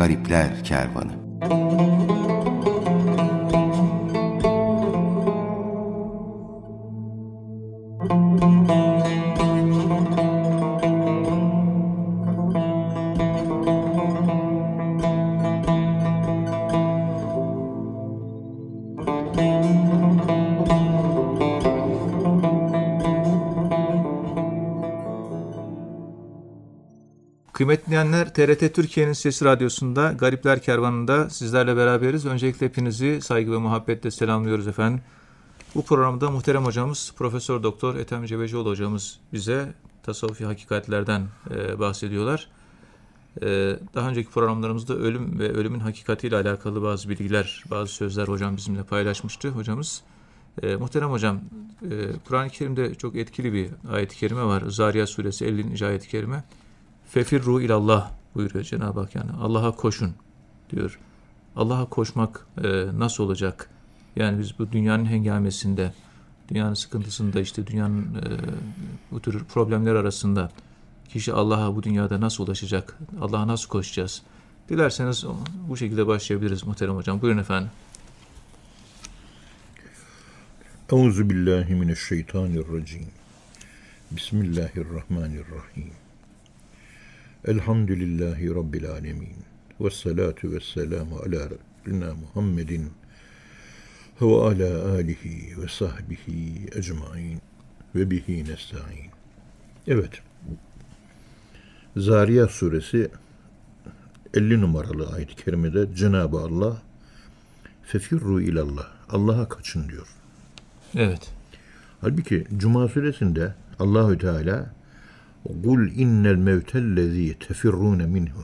Garipler Kervanı. Kıymetli dinleyenler, TRT Türkiye'nin Sesi Radyosu'nda Garipler Kervanı'nda sizlerle beraberiz. Öncelikle hepinizi saygı ve muhabbetle selamlıyoruz efendim. Bu programda muhterem hocamız Profesör Doktor Ethem Cebecioğlu hocamız bize tasavvufi hakikatlerden bahsediyorlar. Daha önceki programlarımızda ölüm ve ölümün hakikatiyle alakalı bazı bilgiler, bazı sözler hocam bizimle paylaşmıştı hocamız. Muhterem hocam, Kur'an-ı Kerim'de çok etkili bir ayet-i kerime var. Zariyat suresi 50. ayet-i kerime. Fefirru ilallah buyuruyor Cenab-ı Hak, yani Allah'a koşun diyor. Allah'a koşmak nasıl olacak? Yani biz bu dünyanın hengamesinde, dünyanın sıkıntısında, işte dünyanın bu tür problemler arasında kişi Allah'a bu dünyada nasıl ulaşacak? Allah'a nasıl koşacağız? Dilerseniz bu şekilde başlayabiliriz muhterem hocam. Buyurun efendim. Euzubillahimineşşeytanirracim. Bismillahirrahmanirrahim. Elhamdülillahi Rabbil alemin. Vessalatu vesselamu ala Resulina Muhammedin ve ala alihi ve sahbihi ecmain ve bihi nesta'in. Evet. Zariyat suresi 50 numaralı ayet-i kerimede Cenab-ı Allah fefirru ilallah, Allah'a kaçın diyor. Evet. Halbuki Cuma suresinde Allahü Teala "Kul innel mevtellezî tefirrûne minhu."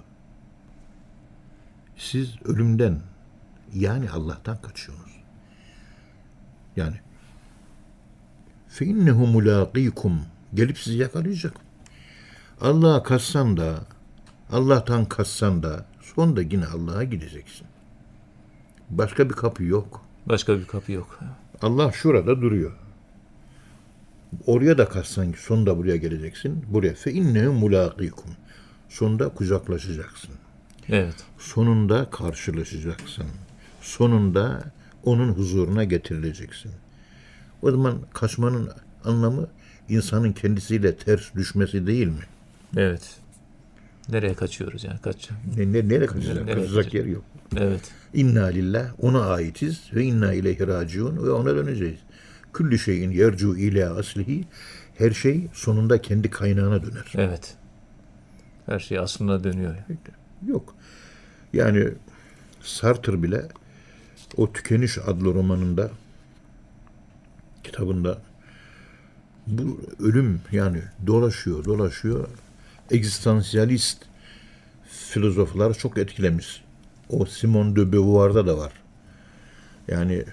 Siz ölümden, yani Allah'tan kaçıyorsunuz. Yani fe innehu mulâkîkum, gelip sizi yakalayacak. Allah'a kaçsan da, Allah'tan kaçsan da sonunda yine Allah'a gideceksin. Başka bir kapı yok. Başka bir kapı yok. Allah şurada duruyor. Oraya da kaçsan sonunda buraya geleceksin. Buraya fe innehu mulâkîkum. Sonunda kucaklaşacaksın. Evet. Sonunda karşılaşacaksın. Sonunda onun huzuruna getirileceksin. O zaman kaçmanın anlamı insanın kendisiyle ters düşmesi değil mi? Evet. Nereye kaçıyoruz yani? Nereye kaçacak? Kaçacak yer yok. Evet. İnna lillah, ona aitiz ve inna ileyhi raciun, ve ona döneceğiz. Küllü şeyin yercu ila aslihi, her şey sonunda kendi kaynağına döner. Evet. Her şey aslına dönüyor. Yok. Yani Sartre bile o Tükeniş adlı romanında, kitabında bu ölüm yani dolaşıyor. Egzistansiyalist filozofları çok etkilemiş. O Simone de Beauvoir'da da var. Yani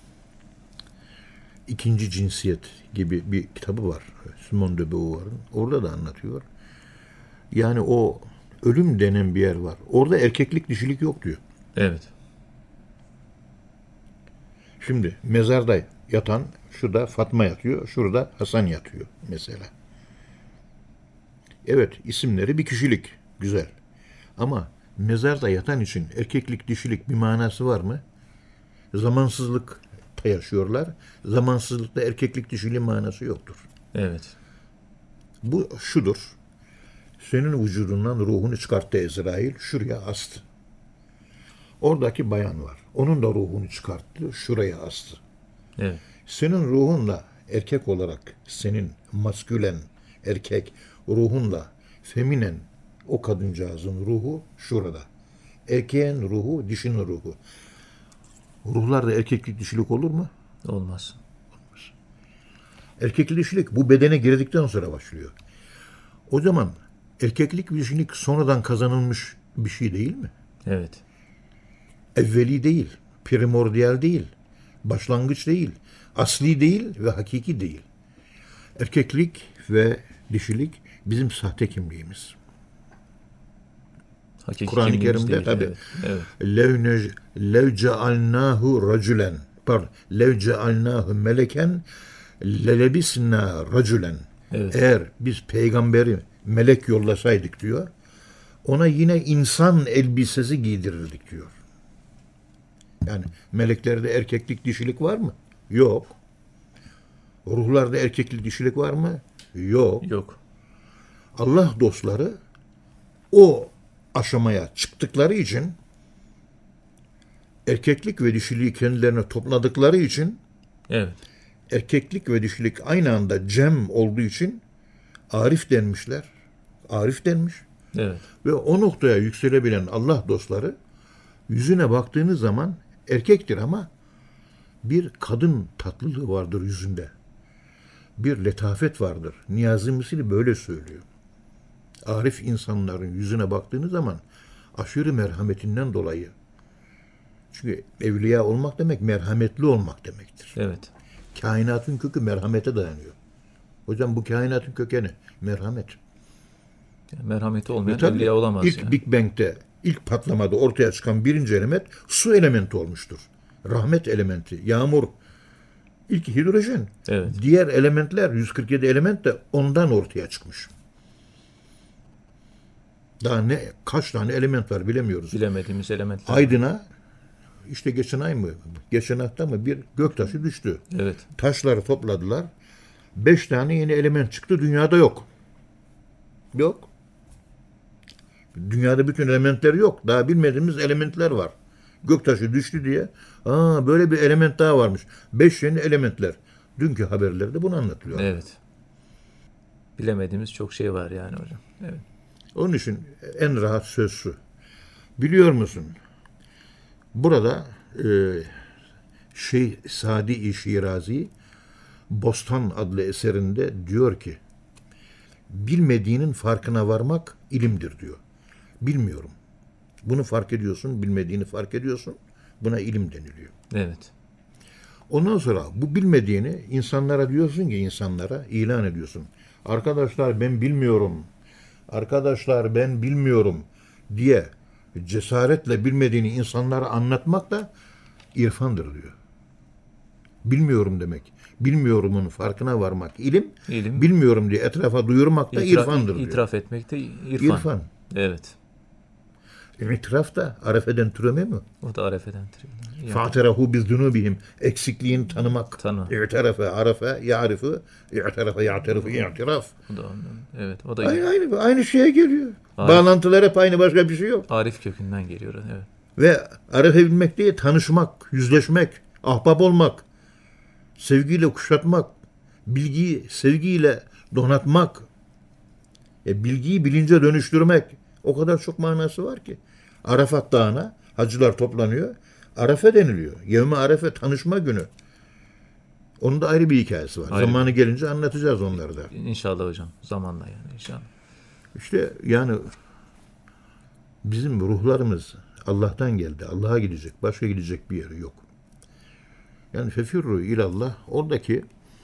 İkinci Cinsiyet gibi bir kitabı var Simone de Beauvoir'ın. Orada da anlatıyor. Yani o ölüm denen bir yer var. Orada erkeklik, dişilik yok diyor. Evet. Şimdi mezarda yatan, şurada Fatma yatıyor, şurada Hasan yatıyor mesela. Evet, isimleri bir kişilik, güzel. Ama mezarda yatan için erkeklik, dişilik bir manası var mı? Zamansızlıkta yaşıyorlar. Zamansızlıkta erkeklik, dişiliğin manası yoktur. Evet. Bu şudur. Senin vücudundan ruhunu çıkarttı Ezrail, şuraya astı. Oradaki bayan var. Onun da ruhunu çıkarttı, şuraya astı. Evet. Senin ruhunla erkek olarak, senin maskülen erkek ruhunla feminen o kadıncağızın ruhu şurada. Erkeğin ruhu, dişinin ruhu. Ruhlarda erkeklik, dişilik olur mu? Olmaz. Erkeklik, dişilik bu bedene girdikten sonra başlıyor. O zaman erkeklik, dişilik sonradan kazanılmış bir şey değil mi? Evet. Evveli değil, primordial değil, başlangıç değil, asli değil ve hakiki değil. Erkeklik ve dişilik bizim sahte kimliğimiz. Kur'an-ı Kerim'de tabii. Evet. Lev cealnahu raculen, pardon, lev cealnahu meleken lelebisna raculen. Evet. Eğer biz peygamberi melek yollasaydık diyor, ona yine insan elbisesi giydirirdik diyor. Yani meleklerde erkeklik, dişilik var mı? Yok. Ruhlarda erkeklik, dişilik var mı? Yok. Yok. Allah dostları o aşamaya çıktıkları için, erkeklik ve dişiliği kendilerine topladıkları için, Evet. erkeklik ve dişilik aynı anda cem olduğu için arif denmişler. Arif denmiş. Evet. Ve o noktaya yükselebilen Allah dostları yüzüne baktığınız zaman erkektir ama bir kadın tatlılığı vardır yüzünde. Bir letafet vardır. Niyazi Mısri böyle söylüyor. Arif insanların yüzüne baktığınız zaman aşırı merhametinden dolayı. Çünkü evliya olmak demek merhametli olmak demektir. Evet. Kainatın kökü merhamete dayanıyor. Hocam bu kainatın kökeni merhamet. Yani merhameti olmayan Tabii evliya olamaz. İlk yani. Big Bang'de, ilk patlamada ortaya çıkan birinci element su elementi olmuştur. Rahmet elementi, yağmur, ilk hidrojen. Evet. Diğer elementler, 147 element de ondan ortaya çıkmış. Daha kaç tane element var bilemiyoruz. Bilemediğimiz elementler. Aydın'a işte geçen ay mı, geçen hafta mı bir göktaşı düştü. Evet. Taşları topladılar. 5 tane yeni element çıktı. Dünyada yok. Yok. Dünyada bütün elementler yok. Daha bilmediğimiz elementler var. Göktaşı düştü diye. Böyle bir element daha varmış. 5 yeni elementler. Dünkü haberlerde bunu anlatılıyor. Evet. Bilemediğimiz çok şey var yani hocam. Evet. Onun için en rahat söz şu. Biliyor musun? Burada Sadi-i Şirazi Bostan adlı eserinde diyor ki bilmediğinin farkına varmak ilimdir diyor. Bilmiyorum. Bunu fark ediyorsun, bilmediğini fark ediyorsun. Buna ilim deniliyor. Evet. Ondan sonra bu bilmediğini insanlara diyorsun ki insanlara ilan ediyorsun. Arkadaşlar ben bilmiyorum. Arkadaşlar ben bilmiyorum diye cesaretle bilmediğini insanlara anlatmak da irfandır diyor. Bilmiyorum demek. Bilmiyorumun farkına varmak ilim. Bilmiyorum diye etrafa duyurmak da irfandır diyor. İtiraf etmek de irfan. İrfan. Evet. İtiraf da arefeden türeme mi? O da arefeden türeme. Fa'terahu bizdunubihim. Eksikliğini tanımak. İ'terefe, arefe, ya'rifu, i'terefe, ya'terifu, i'tiraf. Evet. O da aynı şeye geliyor. Bağlantılar hep aynı, başka bir şey yok. Arif kökünden geliyor. Evet. Ve arefe bilmek değil, tanışmak, yüzleşmek, ahbap olmak, sevgiyle kuşatmak, bilgiyi sevgiyle donatmak, bilgiyi bilince dönüştürmek. O kadar çok manası var ki. Arafat Dağı'na hacılar toplanıyor. Arefe deniliyor. Yevmi Arefe, tanışma günü. Onun da ayrı bir hikayesi var. Zamanı gelince anlatacağız onları da. İnşallah hocam. Zamanla yani inşallah. İşte yani bizim ruhlarımız Allah'tan geldi. Allah'a gidecek. Başka gidecek bir yeri yok. Yani fefirru ilallah oradaki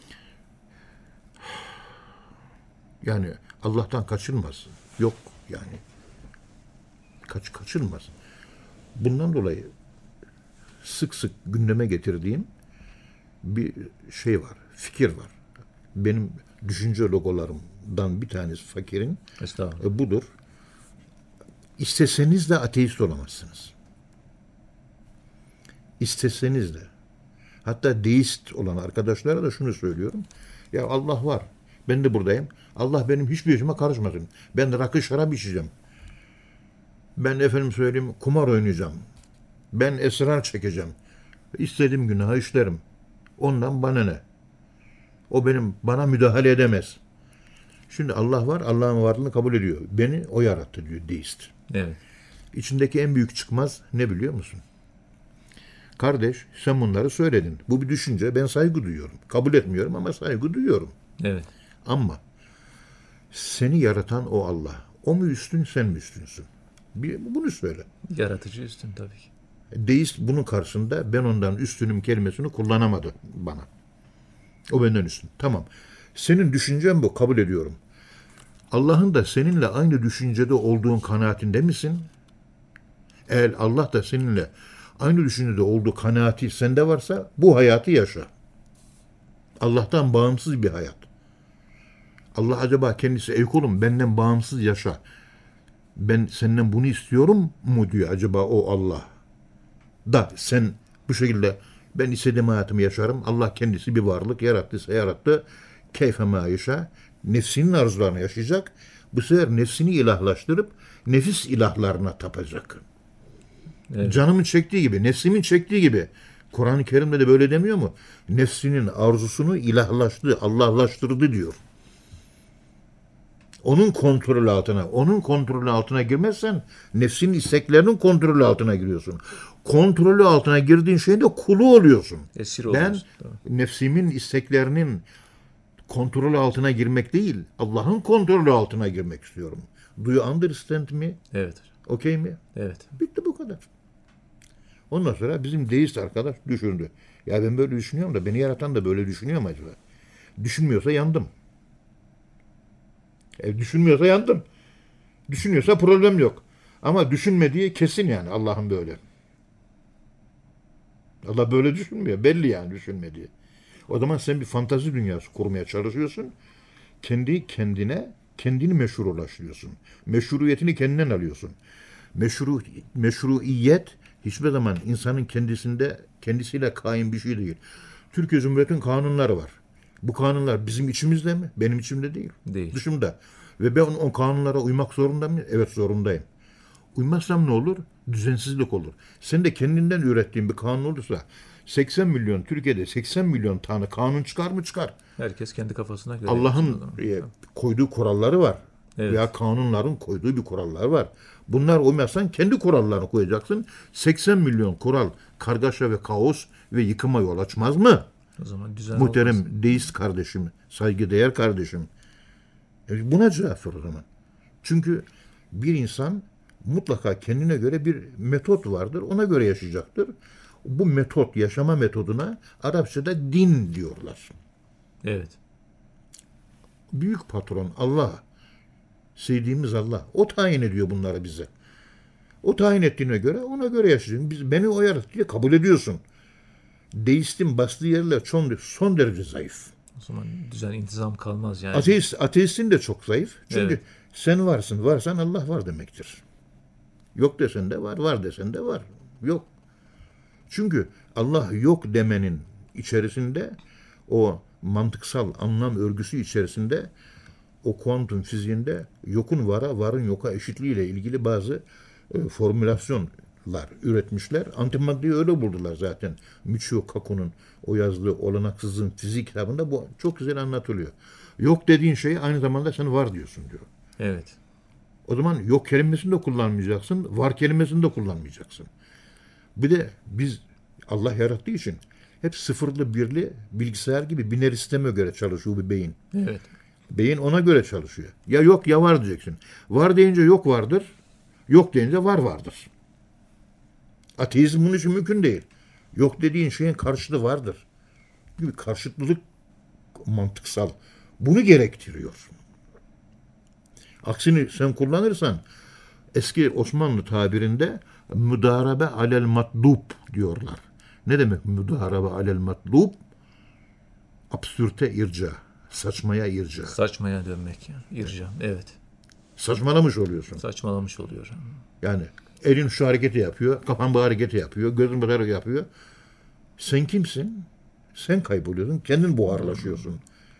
yani Allah'tan kaçılmaz. Yok yani. Kaçılmaz. Bundan dolayı sık sık gündeme getirdiğim bir şey var. Fikir var. Benim düşünce logolarımdan bir tanesi fakirin budur. İsteseniz de ateist olamazsınız. İsteseniz de. Hatta deist olan arkadaşlara da şunu söylüyorum. Ya Allah var. Ben de buradayım. Allah benim hiçbir işime karışmasın. Ben rakı şarap içeceğim. Ben efendim söyleyeyim kumar oynayacağım. Ben esrar çekeceğim. İstediğim günahı işlerim. Ondan bana ne? O bana müdahale edemez. Şimdi Allah var. Allah'ın varlığını kabul ediyor. Beni o yarattı diyor deist. Evet. İçindeki en büyük çıkmaz ne biliyor musun? Kardeş sen bunları söyledin. Bu bir düşünce. Ben saygı duyuyorum. Kabul etmiyorum ama saygı duyuyorum. Evet. Ama seni yaratan o Allah. O mu üstün, sen mi üstünsün? Bunu söyle. Yaratıcı üstün tabii ki. Deist bunun karşısında ben ondan üstünüm kelimesini kullanamadı bana. O benden üstün. Tamam. Senin düşüncen bu. Kabul ediyorum. Allah'ın da seninle aynı düşüncede olduğun kanaatinde misin? Eğer Allah da seninle aynı düşüncede olduğu kanaati sende varsa bu hayatı yaşa. Allah'tan bağımsız bir hayat. Allah acaba kendisi ey kulum benden bağımsız yaşa ben senden bunu istiyorum mu diyor acaba o Allah. Da sen bu şekilde ben istediğim hayatımı yaşarım. Allah kendisi bir varlık yarattıysa yarattı. Keyfe ma yaşa. Nefsinin arzularını yaşayacak. Bu sefer nefsini ilahlaştırıp nefis ilahlarına tapacak. Evet. Canımın çektiği gibi, nefsimin çektiği gibi. Kur'an-ı Kerim'de de böyle demiyor mu? Nefsinin arzusunu ilahlaştı, Allahlaştırdı diyor. Onun kontrolü altına girmezsen nefsinin isteklerinin kontrolü altına giriyorsun. Kontrolü altına girdiğin şeyin de kulu oluyorsun. Esir Ben oluyorsun. Tamam. nefsimin isteklerinin kontrolü altına girmek değil, Allah'ın kontrolü altına girmek istiyorum. Do you understand me? Evet. Okey mi? Evet. Bitti bu kadar. Ondan sonra bizim deist arkadaş düşündü. Ya ben böyle düşünüyorum da beni yaratan da böyle düşünüyor mu acaba? Düşünmüyorsa yandım. Düşünmüyorsa yandım. Düşünüyorsa problem yok. Ama düşünmediği kesin yani Allah'ın böyle. Allah böyle düşünmüyor. Belli yani düşünmediği. O zaman sen bir fantazi dünyası kurmaya çalışıyorsun. Kendini meşrulaştırıyorsun. Meşruiyetini kendinden alıyorsun. Meşruiyet hiçbir zaman insanın kendisiyle kaim bir şey değil. Türkiye Cumhuriyeti'nin kanunları var. Bu kanunlar bizim içimizde mi? Benim içimde değil. Değil. Dışımda. Ve ben o kanunlara uymak zorunda mıyım? Evet, zorundayım. Uymazsam ne olur? Düzensizlik olur. Sen de kendinden ürettiğin bir kanun olursa 80 milyon Türkiye'de 80 milyon tane kanun çıkar mı? Çıkar. Herkes kendi kafasına göre. Allah'ın koyduğu kuralları var. Evet. Veya kanunların koyduğu bir kurallar var. Bunlar uymazsan kendi kurallarını koyacaksın. 80 milyon kural kargaşa ve kaos ve yıkıma yol açmaz mı? O zaman düzen Muhterem olmaz. deist kardeşim, saygıdeğer kardeşim. Buna cevap ver o zaman. Çünkü bir insan mutlaka kendine göre bir metot vardır. Ona göre yaşayacaktır. Bu metot, yaşama metoduna Arapçada din diyorlar. Evet. Büyük patron Allah, sevdiğimiz Allah. O tayin ediyor bunları bize. O tayin ettiğine göre ona göre yaşayacaksın. Beni o yarattı diye kabul ediyorsun. Deistin bastığı yerler son derece zayıf. O zaman düzen, intizam kalmaz yani. Ateistin de çok zayıf. Çünkü Evet. sen varsan Allah var demektir. Yok desen de var, var desen de var. Yok. Çünkü Allah yok demenin içerisinde o mantıksal anlam örgüsü içerisinde o kuantum fiziğinde yokun vara, varın yoka eşitliğiyle ilgili bazı formülasyonlar üretmişler. Antimaddeyi öyle buldular zaten. Michio Kaku'nun o yazdığı Olanaksızın Fizik kitabında bu çok güzel anlatılıyor. Yok dediğin şey aynı zamanda sen var diyorsun diyor. Evet. O zaman yok kelimesini de kullanmayacaksın, var kelimesini de kullanmayacaksın. Bir de biz Allah yarattığı için hep sıfırlı birli bilgisayar gibi biner sisteme göre çalışıyor bir beyin. Evet. Beyin ona göre çalışıyor. Ya yok ya var diyeceksin. Var deyince yok vardır. Yok deyince var vardır. Ateizm bunun için mümkün değil. Yok dediğin şeyin karşılığı vardır. Bir karşıtlılık mantıksal. Bunu gerektiriyor. Aksini sen kullanırsan eski Osmanlı tabirinde müdarabe alel matlub diyorlar. Ne demek müdarabe alel matlub? Absürte irca. Saçmaya irca. Saçmaya dönmek yani. İrca. Evet. Saçmalamış oluyorsun. Saçmalamış oluyor. Yani elin şu hareketi yapıyor, kafan bu hareketi yapıyor, gözün bu hareketi yapıyor. Sen kimsin? Sen kayboluyorsun, kendin buharlaşıyorsun.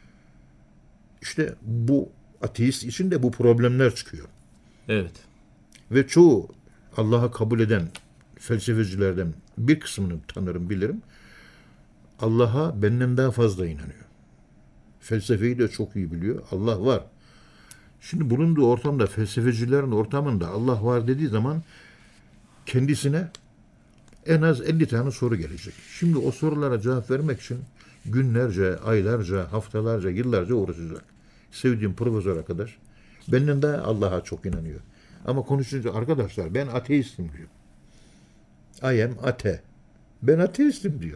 İşte bu ateist için de bu problemler çıkıyor. Evet. Ve çoğu Allah'ı kabul eden felsefecilerden bir kısmını tanırım, bilirim. Allah'a benden daha fazla inanıyor. Felsefeyi de çok iyi biliyor. Allah var. Şimdi bulunduğu ortamda, felsefecilerin ortamında Allah var dediği zaman kendisine en az 50 tane soru gelecek. Şimdi o sorulara cevap vermek için günlerce, aylarca, haftalarca, yıllarca uğraşacak. Sevdiğim profesör arkadaş benden daha Allah'a çok inanıyor. Ama konuşunca arkadaşlar ben ateistim diyor. I am ate. Ben ateistim diyor.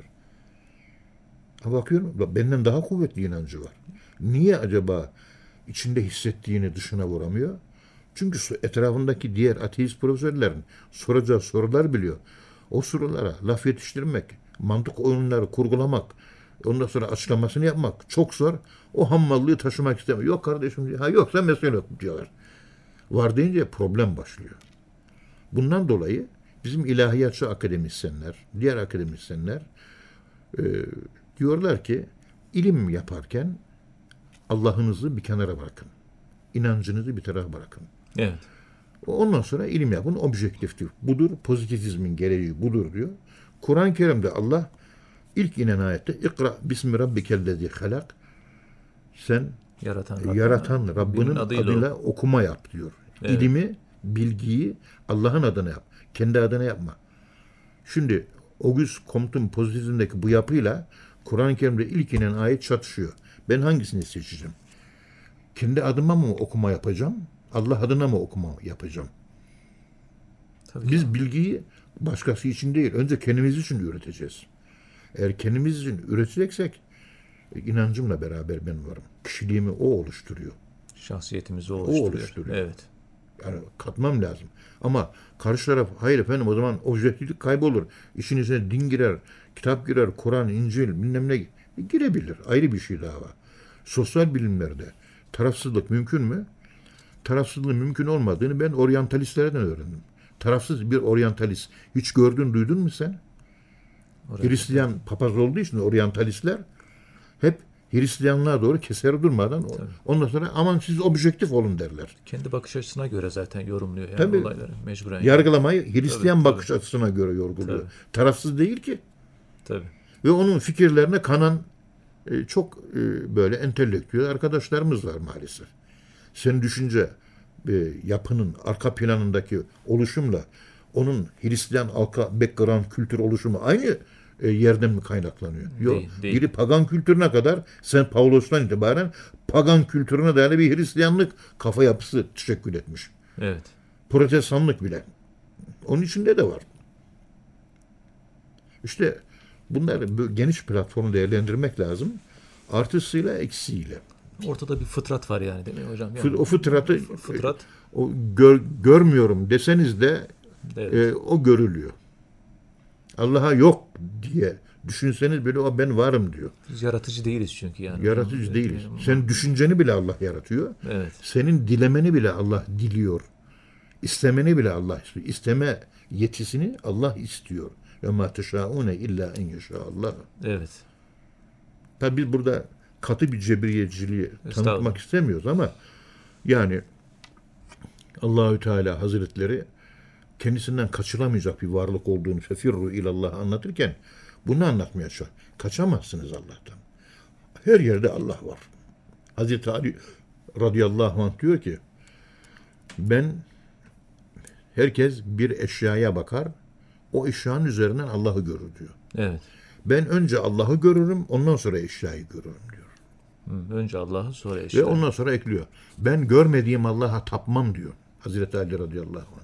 Ama bakıyorum benden daha kuvvetli inancı var. Niye acaba içinde hissettiğini dışına vuramıyor? Çünkü etrafındaki diğer ateist profesörlerin soracağı sorular biliyor. O sorulara laf yetiştirmek, mantık oyunları kurgulamak, ondan sonra açıklamasını yapmak çok zor. O hammallığı taşımak istemiyor. Yok kardeşim diyor. Ha yoksa mesele yok diyorlar. Var deyince problem başlıyor. Bundan dolayı bizim ilahiyatçı akademisyenler, diğer akademisyenler diyorlar ki ilim yaparken Allah'ınızı bir kenara bırakın. İnancınızı bir tarafa bırakın. Evet. Ondan sonra ilim yapın, objektiftir. Budur, pozitivizmin gereği budur diyor. Kur'an-ı Kerim'de Allah ilk inen ayette İkra bismi rabbikellezi halak, sen yaratan Rabbinin adıyla okuma yap diyor. Evet. İlimi, bilgiyi Allah'ın adına yap. Kendi adına yapma. Şimdi Auguste Comte'un pozitivizmdeki bu yapıyla Kur'an-ı Kerim'de ilk inen ayet çatışıyor. Ben hangisini seçeceğim? Kendi adıma mı okuma yapacağım? Allah adına mı okuma yapacağım? Tabii Biz bilgiyi başkası için değil, önce kendimiz için üreteceğiz. Eğer kendimiz için üreteceksek, inancımla beraber ben varım. Kişiliğimi o oluşturuyor. Şahsiyetimizi O oluşturuyor. oluşturuyor. Evet. Yani katmam lazım. Ama karşı taraf, hayır efendim o zaman objektiflik kaybolur. İşin içine din girer, kitap girer, Kur'an, İncil, bilmem ne girebilir. Ayrı bir şey daha var. Sosyal bilimlerde tarafsızlık mümkün mü? Tarafsızlığın mümkün olmadığını ben oryantalistlerden öğrendim. Tarafsız bir oryantalist. Hiç gördün, duydun mu sen? Hristiyan papaz olduğu için oryantalistler hep Hristiyanlığa doğru keser durmadan ondan sonra aman siz objektif olun derler. Kendi bakış açısına göre zaten yorumluyor yani Tabii. olayları mecburen. Yargılamayı Hristiyan Tabii, bakış açısına göre yorguluyor. Tabii. Tarafsız değil ki. Tabii. Ve onun fikirlerine kanan çok böyle entelektüel arkadaşlarımız var maalesef. Senin düşünce yapının arka planındaki oluşumla onun Hristiyan arka background kültür oluşumu aynı yerden mi kaynaklanıyor? Yok. Değil. Biri pagan kültürüne kadar sen Pavlos'tan itibaren pagan kültürüne dayalı bir Hristiyanlık kafa yapısı teşekkül etmiş. Evet. Protestanlık bile. Onun içinde de var. İşte bunları geniş platformu değerlendirmek lazım. Artısıyla eksiğiyle. Ortada bir fıtrat var yani değil mi hocam? Yani O fıtratı fıtrat görmüyorum deseniz de evet. o görülüyor. Allah'a yok diye düşünseniz bile o ben varım diyor. Biz yaratıcı değiliz çünkü yani. Yaratıcı değiliz. Sen düşünceni bile Allah yaratıyor. Evet. Senin dilemeni bile Allah diliyor. İstemeni bile Allah istiyor. İsteme yetisini Allah istiyor. Ve ma teşaune illa en yeşâallah. Evet. Tabi biz burada katı bir cebriyeciliği tanıtmak istemiyoruz ama yani Allahü Teala Hazretleri kendisinden kaçılamayacak bir varlık olduğunu fefirru ilallah anlatırken bunu anlatmaya çalışıyor. Kaçamazsınız Allah'tan. Her yerde Allah var. Hazreti Ali radıyallahu anh diyor ki herkes bir eşyaya bakar, o eşyanın üzerinden Allah'ı görür diyor. Evet. Ben önce Allah'ı görürüm, ondan sonra eşyayı görürüm diyor. Önce Allah'ı sonra eşyayı. Ve ondan sonra ekliyor. Ben görmediğim Allah'a tapmam diyor. Hazreti Ali radıyallahu anh.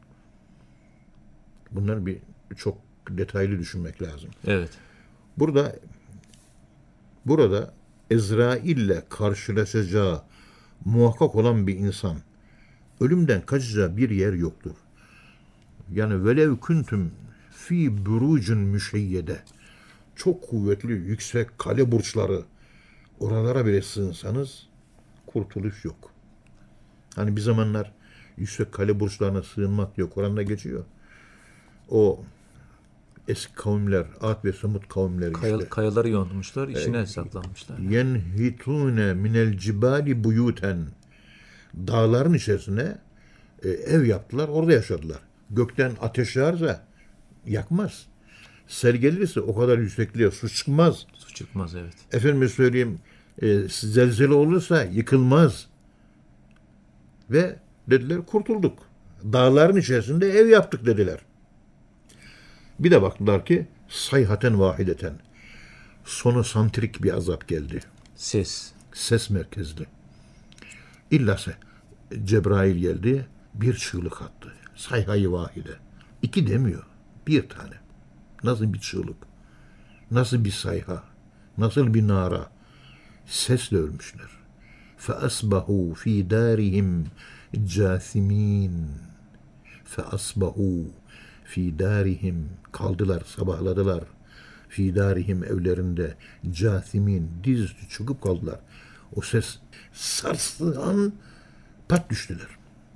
Bunları çok detaylı düşünmek lazım. Evet. Burada Ezrail'le karşılaşacağı muhakkak olan bir insan ölümden kaçacağı bir yer yoktur. Yani velev kuntum fi burucun müşeyyede, çok kuvvetli yüksek kale burçları, oralara bile sığınsanız kurtuluş yok. Hani bir zamanlar yüksek kale burçlarına sığınmak diyor. Kur'an'da geçiyor. O eski kavimler, Ad ve Semud kavimleri işte. Kayaları yontmuşlar, içine saklanmışlar. Yenhitune minel cibali buyuten. Dağların içerisine ev yaptılar, orada yaşadılar. Gökten ateş yağarsa yakmaz. Sel gelirse o kadar yüksekliğe su çıkmaz. Su çıkmaz, evet. Efendime söyleyeyim, zelzele olursa yıkılmaz. Ve dediler kurtulduk. Dağların içerisinde ev yaptık dediler. Bir de baktılar ki sayhaten vahideten. Sonu santrik bir azap geldi. Ses merkezli. İlla Cebrail geldi, bir çığlık attı. Sayhayı vahide. 2 demiyor, 1 tane. Nasıl bir çığlık? Nasıl bir sayha? Nasıl bir nara? Sesle ölmüşler. فَأَصْبَحُوا ف۪ي دَارِهِمْ جَاثِم۪ينَ فَأَصْبَحُوا ف۪ي دَارِهِمْ kaldılar, sabahladılar. ف۪ي دَارِهِمْ evlerinde câthimin, dizüstü çıkıp kaldılar. O ses sarstığı an pat düştüler.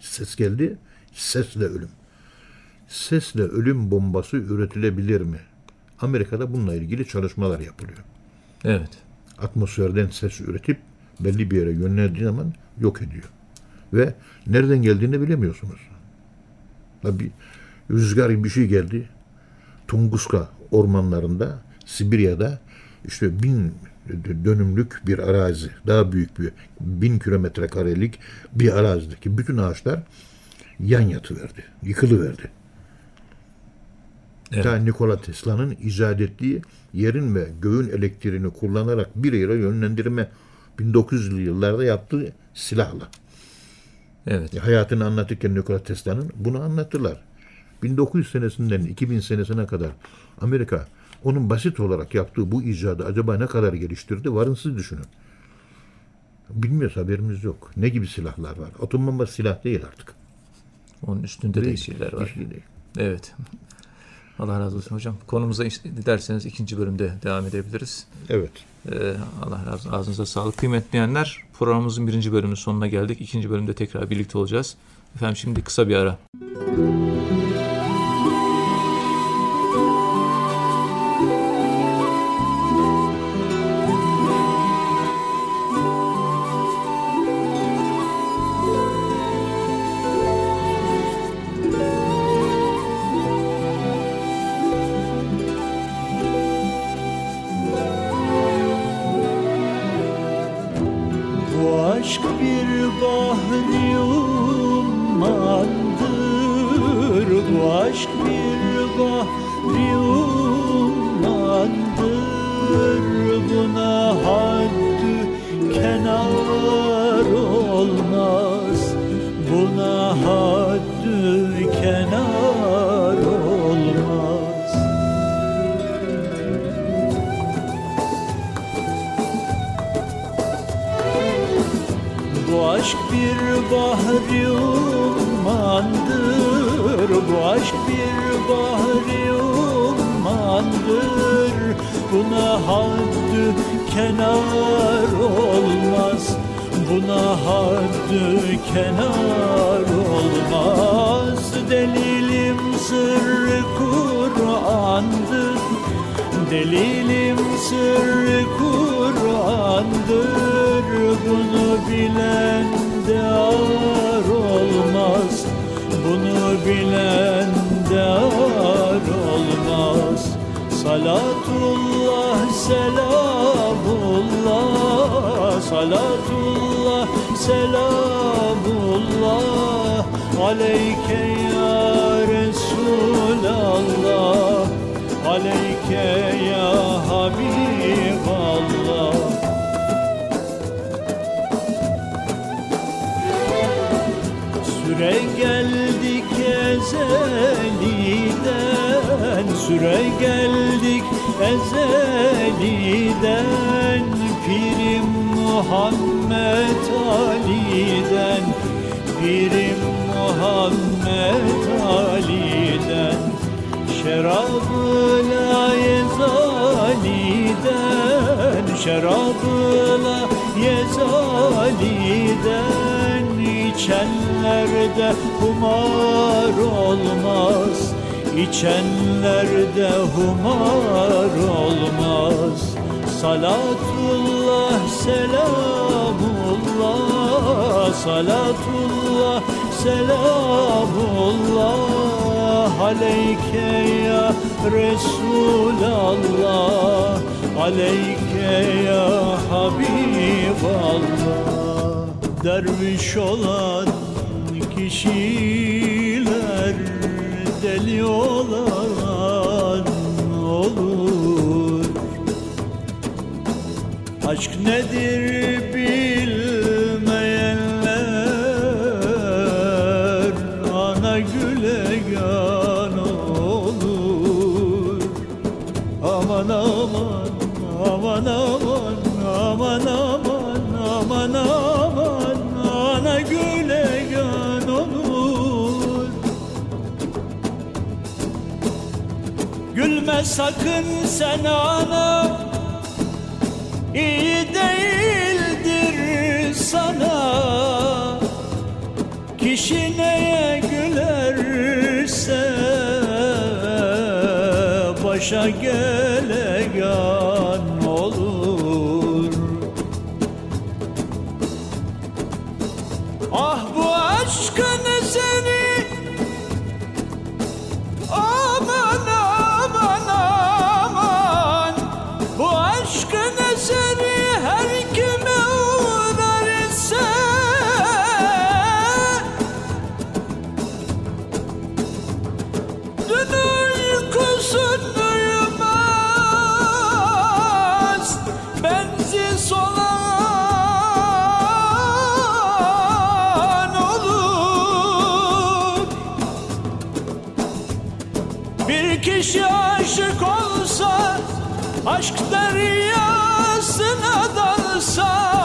Ses geldi, sesle ölüm. Sesle ölüm bombası üretilebilir mi? Amerika'da bununla ilgili çalışmalar yapılıyor. Evet. Atmosferden ses üretip belli bir yere yönlendiği zaman yok ediyor. Ve nereden geldiğini bilemiyorsunuz. Bir rüzgar gibi bir şey geldi. Tunguska ormanlarında, Sibirya'da işte 1000 dönümlük bir arazi, daha büyük bir 1000 kilometre karelik bir arazideki bütün ağaçlar yan yatıverdi, yıkılıverdi. Evet. Ta Nikola Tesla'nın icat ettiği yerin ve göğün elektriğini kullanarak bir yere yönlendirme 1900'lü yıllarda yaptığı silahla. Evet. Hayatını anlatırken Nikola Tesla'nın bunu anlattılar. 1900 senesinden 2000 senesine kadar Amerika onun basit olarak yaptığı bu icadı acaba ne kadar geliştirdi? Varın siz düşünün. Bilmiyoruz, haberimiz yok. Ne gibi silahlar var? Atom bombası silah değil artık. Onun üstünde de şeyler var. Evet. Allah razı olsun hocam. Konumuza dilerseniz ikinci bölümde devam edebiliriz. Evet. Allah razı olsun. Ağzınıza sağlık. Kıymetli dinleyenler, programımızın birinci bölümünün sonuna geldik. İkinci bölümde tekrar birlikte olacağız. Efendim şimdi kısa bir ara. Aşk bir bahri ummandır, bu aşk bir bahri ummandır. Buna haddü kenar olmaz, buna haddü kenar olmaz. Bu aşk bir bahri ummandır, bu aşk bir bahri ummandır. Buna haddü kenar olmaz, buna haddü kenar olmaz. Delilim sırrı Kur'an'dır, delilim sırrı Kur'an'dır. Bunu bilen de ar olmaz, bunu bilen de ar olmaz. Salatullah, selamullah, salatullah, selamullah aleyke ya Resulallah, aleyke ya Habiballah. Süre geldik ezeliden, süre geldik ezeliden. Pirim Muhammed Ali'den, Pirim Muhammed Ali'den. Şerabı-la yezaliden, şerabı-la yezaliden. İçenlerde humar olmaz, içenlerde humar olmaz. Salatullah, selamullah, salatullah, selamullah aleyke ya Resulallah, aleyke ya Habiballah. Derviş olan kişiler deli olan olur. Aşk nedir bilmeyenler ana gülegan olur. Aman aman, aman aman, aman aman, aman aman, ana gülegan olur. Gülme sakın sen ana, İyi değildir sana, kişi neye gülerse başa gelegan olur. Ah bu aşkın eseri, aman aman aman, bu aşkın eseri her kime uğrar ise dün uykusun uyumaz, benzi solan olur. Bir kişi aşık olsa, aşk deryasına dalsa,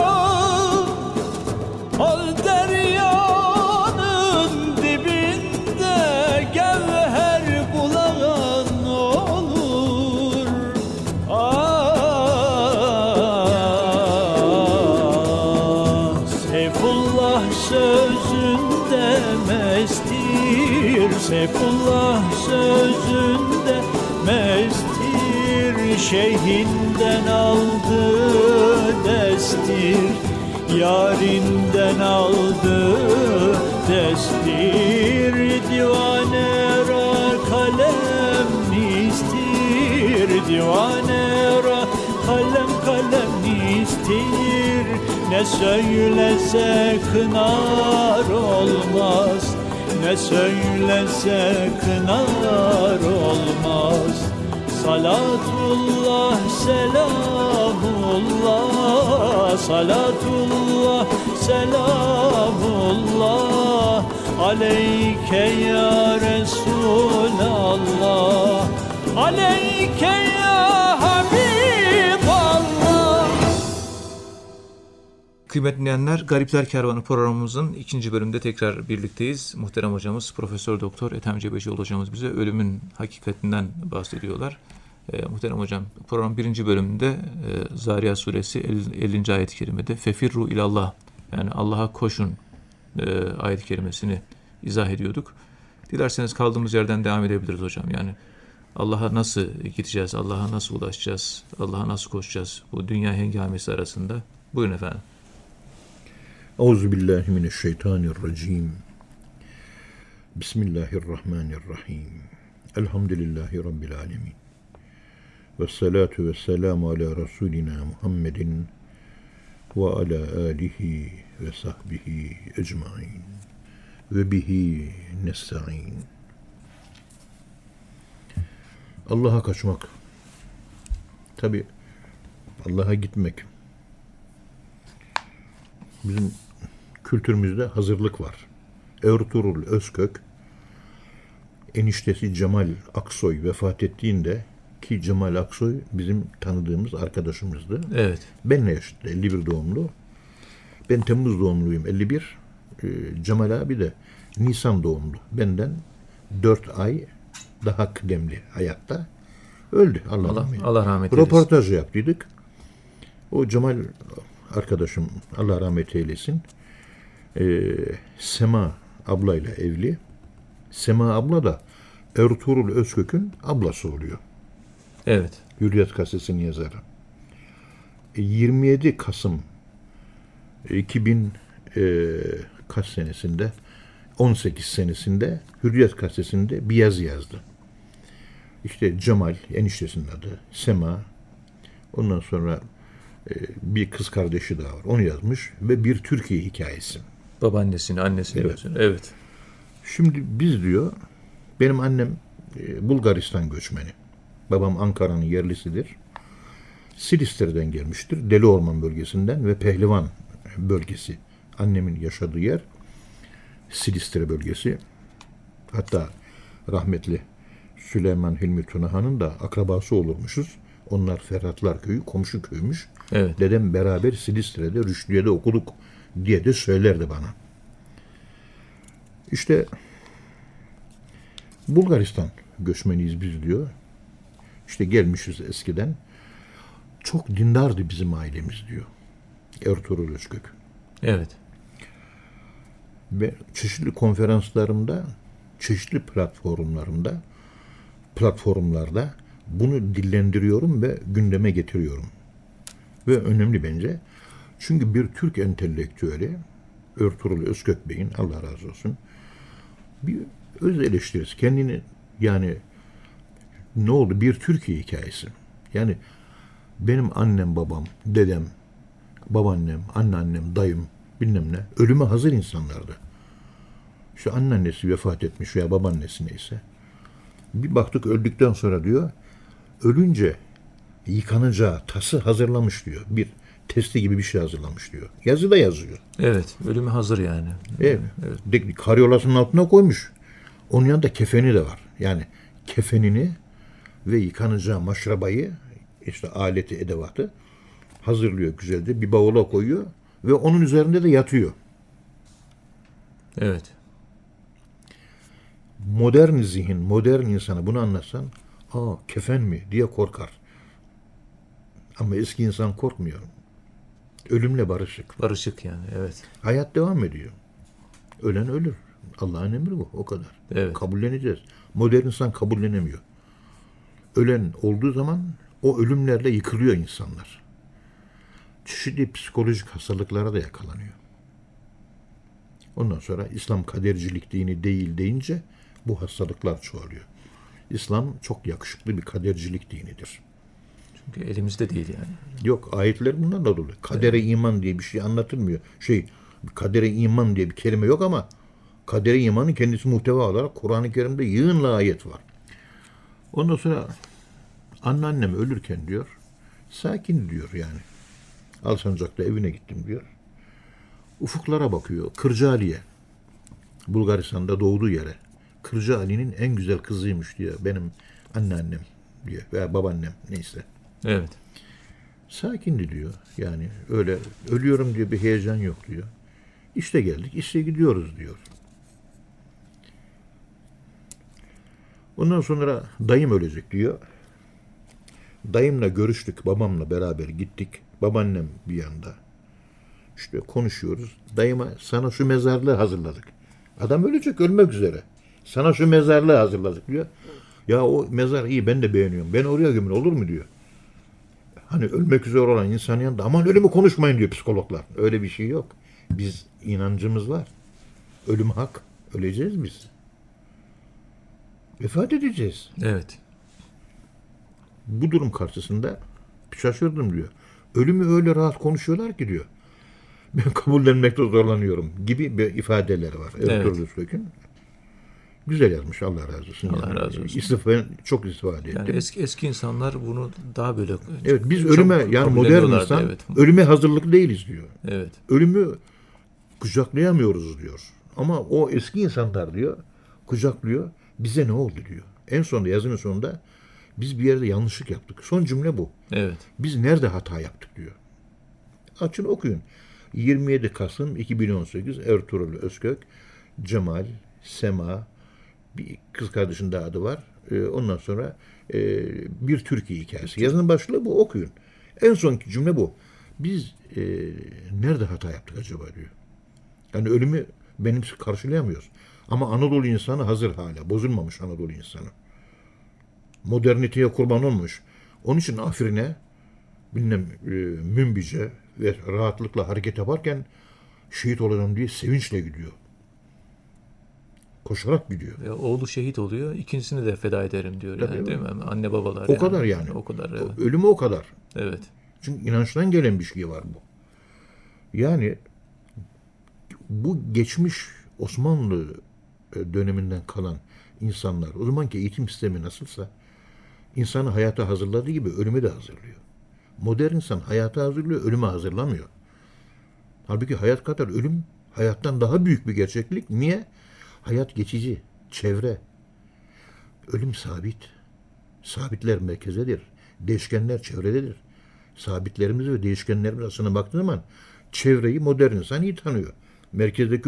o deryanın dibinde gevher bulan olur. Ah, Seyfullah sözünde mestir, Seyfullah sözünde mestir, şeyhinden aldı destir, yarinden aldı destir, divanera kalem istir, divanera kalem istir, ne söylese kınar olmaz, ne söylese kınar olmaz. Salatullah selamullah, salatullah selamullah aleyke ya Resulallah, aleyke ya Habiballah. Kıymetli dinleyenler, Garipler Kervanı programımızın ikinci bölümünde tekrar birlikteyiz. Muhterem hocamız Profesör Doktor Ethem Cebecioğlu hocamız bize ölümün hakikatinden bahsediyorlar. Muhterem hocam, program birinci bölümünde Zariyat suresi 50. ayet-i kerimede fefirru ilallah, yani Allah'a koşun ayet-i kerimesini izah ediyorduk. Dilerseniz kaldığımız yerden devam edebiliriz hocam. Yani Allah'a nasıl gideceğiz, Allah'a nasıl ulaşacağız, Allah'a nasıl koşacağız bu dünya hengamesi arasında? Buyurun efendim. Euzubillahimineşşeytanirracim. Bismillahirrahmanirrahim. Elhamdülillahi Rabbil alemin. Vessalatu vesselamu ala Resulina Muhammedin ve ala alihi ve sahbihi ecmain. Ve bihi nesta'in. Allah'a kaçmak. Tabi Allah'a gitmek. Bizim kültürümüzde hazırlık var. Ertuğrul Özkök, eniştesi Cemal Aksoy vefat ettiğinde, ki Cemal Aksoy bizim tanıdığımız arkadaşımızdı. Evet. Benle yaşıttı, 51 doğumlu. Ben Temmuz doğumluyum, 51. Cemal abi de Nisan doğumlu. Benden 4 ay daha kıdemli hayatta. Öldü. Allah rahmet eylesin. Röportaj yaptıydık. O Cemal arkadaşım, Allah rahmet eylesin, Sema ablayla evli. Sema abla da Ertuğrul Özkök'ün ablası oluyor. Evet. Hürriyet Gazetesi'nin yazarı. 27 Kasım 2000 kaç senesinde, 18 senesinde Hürriyet Gazetesi'nde bir yazı yazdı. İşte Cemal, eniştesinin adı, Sema, ondan sonra bir kız kardeşi daha var. Onu yazmış ve bir Türkiye hikayesi. Babaannesini, annesini. Evet. Evet. Şimdi biz diyor, benim annem Bulgaristan göçmeni. Babam Ankara'nın yerlisidir. Silistre'den gelmiştir. Deli Orman bölgesinden ve Pehlivan bölgesi. Annemin yaşadığı yer Silistre bölgesi. Hatta rahmetli Süleyman Hilmi Tunahan'ın da akrabası olurmuşuz. Onlar Ferhatlar köyü, komşu köymüş. Evet. Dedem beraber Silistre'de, Rüştüye'de okuduk diye de söylerdi bana. İşte Bulgaristan göçmeniyiz biz diyor. İşte gelmişiz eskiden. Çok dindardı bizim ailemiz diyor Ertuğrul Özkök. Evet. Ve çeşitli konferanslarımda, çeşitli platformlarda bunu dillendiriyorum ve gündeme getiriyorum. Ve önemli bence. Çünkü bir Türk entelektüeli, Ertuğrul Özkök Bey'in, Allah razı olsun, bir öz eleştirisi. Kendini, yani ne oldu? Bir Türkiye hikayesi. Yani benim annem, babam, dedem, babaannem, anneannem, dayım, bilmem ne, ölüme hazır insanlardı. Şu anneannesi vefat etmiş veya babaannesi neyse. Bir baktık öldükten sonra diyor, ölünce yıkanacağı tası hazırlamış diyor. Bir testi gibi bir şey hazırlamış diyor. Yazıda yazıyor. Evet, ölüme hazır yani. Evet. Karyolasının altına koymuş. Onun yanında kefeni de var. Yani kefenini ve yıkanacağı maşrabayı, işte aleti, edevatı hazırlıyor güzelce. Bir bavula koyuyor ve onun üzerinde de yatıyor. Evet. Modern zihin, modern insana bunu anlatsan, kefen mi diye korkar. Ama eski insan korkmuyor. Ölümle barışık. Barışık yani, evet. Hayat devam ediyor. Ölen ölür. Allah'ın emri bu. O kadar. Evet. Kabulleneceğiz. Modern insan kabullenemiyor. Ölen olduğu zaman o ölümlerle yıkılıyor insanlar. Çeşitli psikolojik hastalıklara da yakalanıyor. Ondan sonra İslam kadercilik dini değil deyince bu hastalıklar çoğalıyor. İslam çok yakışıklı bir kadercilik dinidir. Çünkü elimizde değil yani. Yok, ayetler bundan da dolu. Kadere iman diye bir şey anlatılmıyor. Kadere iman diye bir kelime yok ama kadere imanın kendisi muhteva olarak Kur'an-ı Kerim'de yığınla ayet var. Ondan sonra anneannem ölürken diyor, sakin diyor yani. Alsancak'ta evine gittim diyor. Ufuklara bakıyor. Kırcaali'ye. Bulgaristan'da doğduğu yere. Kırcaali'nin en güzel kızıymış diyor. Benim anneannem diyor. Veya babaannem neyse. Evet. Sakindi diyor. Yani öyle ölüyorum diye bir heyecan yok diyor. İşte geldik, işte gidiyoruz diyor. Ondan sonra dayım ölecek diyor. Dayımla görüştük, babamla beraber gittik. Babaannem bir yanda. İşte konuşuyoruz. Dayıma sana şu mezarlığı hazırladık. Adam ölecek, ölmek üzere. Sana şu mezarlığı hazırladık diyor. Ya o mezar iyi, ben de beğeniyorum. Ben oraya gömün olur mu diyor. Hani ölmek üzere olan insan yanında aman ölümü konuşmayın diyor psikologlar. Öyle bir şey yok. Biz inancımız var. Ölüm hak. Öleceğiz biz. Vefat edeceğiz. Evet. Bu durum karşısında şaşırdım diyor. Ölümü öyle rahat konuşuyorlar ki diyor. Ben kabullenmekte zorlanıyorum gibi bir ifadeleri var. Ertuğrul Özkök'ün. Güzel yazmış, Allah razı olsun. Allah razı olsun. Çok istifade ettim. Yani eski insanlar bunu daha böyle... Evet, biz ölüme, yani modern insan, evet. Ölüme hazırlıklı değiliz diyor. Evet. Ölümü kucaklayamıyoruz diyor. Ama o eski insanlar diyor, kucaklıyor, bize ne oldu diyor. En sonunda, yazının sonunda, biz bir yerde yanlışlık yaptık. Son cümle bu. Evet. Biz nerede hata yaptık diyor. Açın okuyun. 27 Kasım 2018 Ertuğrul Özkök, Cemal, Sema, bir kız kardeşin daha adı var. Ondan sonra bir Türkiye hikayesi. Yazının başlığı bu, okuyun. En sonki cümle bu. Biz nerede hata yaptık acaba diyor. Yani ölümü benim karşılayamıyoruz. Ama Anadolu insanı hazır hala. Bozulmamış Anadolu insanı. Moderniteye kurban olmuş. Onun için Afrin'e Münbice ve rahatlıkla hareket yaparken şehit olacağım diye sevinçle gidiyor. Koşarak gidiyor. Oğlu şehit oluyor. İkincisini de feda ederim diyor. Tabii, yani, değil mi? Anne babalar. O kadar yani. O kadar. Evet. Ölümü o kadar. Evet. Çünkü inançtan gelen bir şey var bu. Yani bu geçmiş Osmanlı döneminden kalan insanlar, o zamanki eğitim sistemi nasılsa insanı hayata hazırladığı gibi ölümü de hazırlıyor. Modern insan hayata hazırlıyor, ölüme hazırlamıyor. Halbuki hayat kadar ölüm hayattan daha büyük bir gerçeklik. Niye? Hayat geçici, çevre. Ölüm sabit. Sabitler merkezedir. Değişkenler çevrededir. Sabitlerimiz ve değişkenlerimiz aslına baktığın zaman çevreyi modern insan iyi tanıyor. Merkezdeki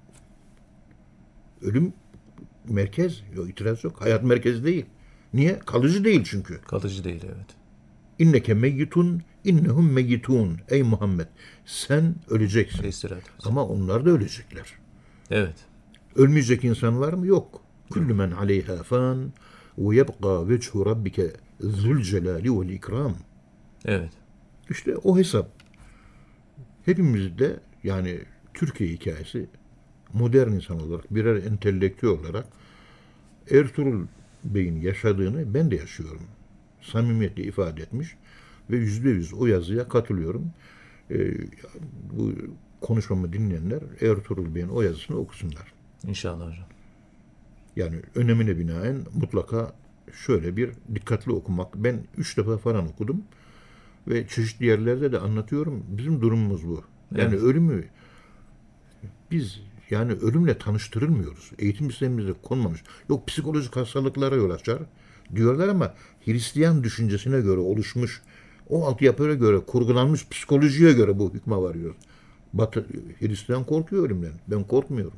ölüm merkez, yok, itiraz yok. Hayat merkezi değil. Niye? Kalıcı değil çünkü. Kalıcı değil, evet. İnneke meyyitun, innehum meyyitun. Ey Muhammed, sen öleceksin. Estağfurullah. Ama onlar da ölecekler. Evet. Ölmeyecek insan var mı? Yok. Kullu men aleyha fan ve yebqa vechu rabbike zul celali vel ikram. Evet. İşte o hesap. Hepimizde yani Türkiye hikayesi modern insan olarak, birer entelektüel olarak Ertuğrul Bey'in yaşadığını ben de yaşıyorum. Samimiyetle ifade etmiş ve %100 o yazıya katılıyorum. Bu konuşmamı dinleyenler Ertuğrul Bey'in o yazısını okusunlar. İnşallah hocam. Yani önemine binaen mutlaka şöyle bir dikkatli okumak. Ben 3 defa falan okudum ve çeşitli yerlerde de anlatıyorum. Bizim durumumuz bu. Yani Evet. ölümü biz yani ölümle tanıştırılmıyoruz. Eğitim sistemimizde konmamış. Yok psikolojik hastalıklara yol açar diyorlar ama Hristiyan düşüncesine göre oluşmuş, o altyapıya göre kurgulanmış psikolojiye göre bu hükme varıyor. Batı, Hristiyan korkuyor ölümden. Ben korkmuyorum.